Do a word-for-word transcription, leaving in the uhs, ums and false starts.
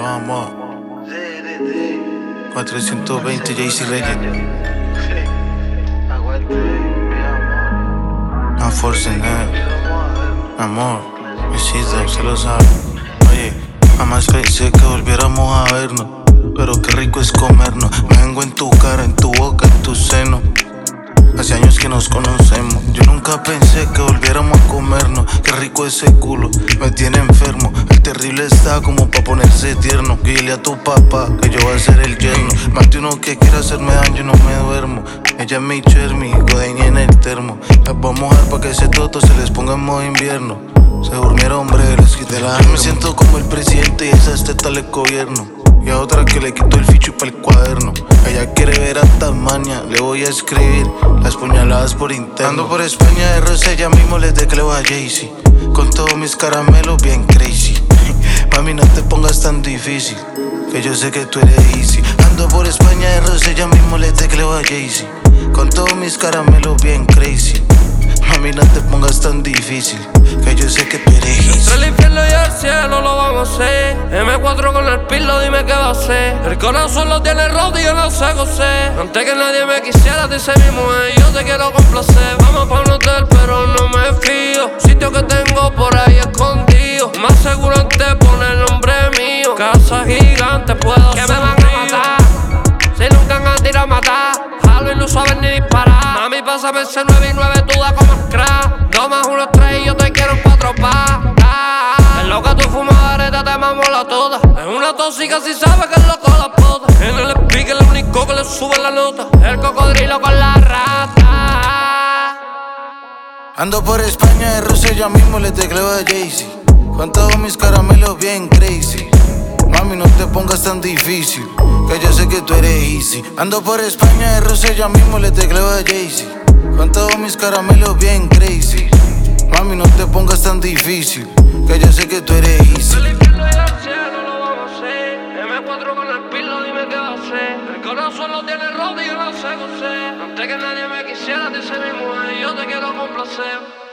Vamos. cuatrocientos veinte Jay-Z Legend. No forcen nada. Amor, besito, se lo sabe. Oye, jamás pensé que volviéramos a vernos, pero qué rico es comernos. Me vengo en tu cara, en tu boca, en tu seno. Hace años que nos conocemos. Yo nunca pensé que volviéramos a comernos. Qué rico ese culo, me tiene enfermo. El terrible está como pa' ponerse tierno. Dile a tu papá que yo voy a ser el yerno. Más de uno que quiera hacerme daño, no me duermo. Ella es mi chermi, godeña en el termo. Las voy a mojar pa' que ese toto se les ponga en modo invierno. Se durmieron, hombre, les quité la. Yo me siento como el presidente y esa es tal el gobierno. Y a otra que le quito el ficho para el cuaderno. Ella quiere ver a Tasmania, le voy a escribir las puñaladas por interno. Ando por España de Rosa, ya mismo les declaro a Jay-Z. Con todos mis caramelos bien crazy. Mami, no te pongas tan difícil, que yo sé que tú eres easy. Ando por España de Rosa, ya mismo les declaro a Jay-Z. Con todos mis caramelos bien crazy. Mami, no te pongas tan difícil, que yo sé que tú eres easy. Entre el infierno y el cielo lo vamos a hacer. eme cuatro con el pilo, dime qué va a hacer. El corazón lo tiene roto y yo no sé coser. Antes que nadie me quisiera, dice mi mujer, yo te quiero complacer. Vamos pa' un hotel, pero no me fío. Sitio que tengo por ahí escondido. Más seguro antes pone el nombre mío. Casa gigante, puedo que me van a matar. Si nunca han tirado a matar, jalo y no saben ni disparar. Mami, pásame ese nueve y nueve, tú da como crack. Dos más uno, tres y yo te quiero en cuatro pa. Es loca tu fumadera, te mamola toda. Es una tóxica si sabe que es loco la pota. En el speaker el único que le sube la nota. El cocodrilo con la rata. Ando por España de Rosa, ya mismo le tecleo a Jay-Z. Con todos mis caramelos bien crazy. Mami, no te pongas tan difícil, que yo sé que tú eres easy. Ando por España de Rosa, ya mismo le tecleo a Jay-Z. Con todos mis caramelos bien crazy. Mami, no te pongas tan difícil, que yo sé que tú eres easy. El infierno y el cielo lo vamos a hacer. eme cuatro con el pilo, dime qué va a hacer. El corazón lo tiene roto y yo no sé coser. Antes que nadie me quisiera, dice mi mujer, yo te quiero complacer.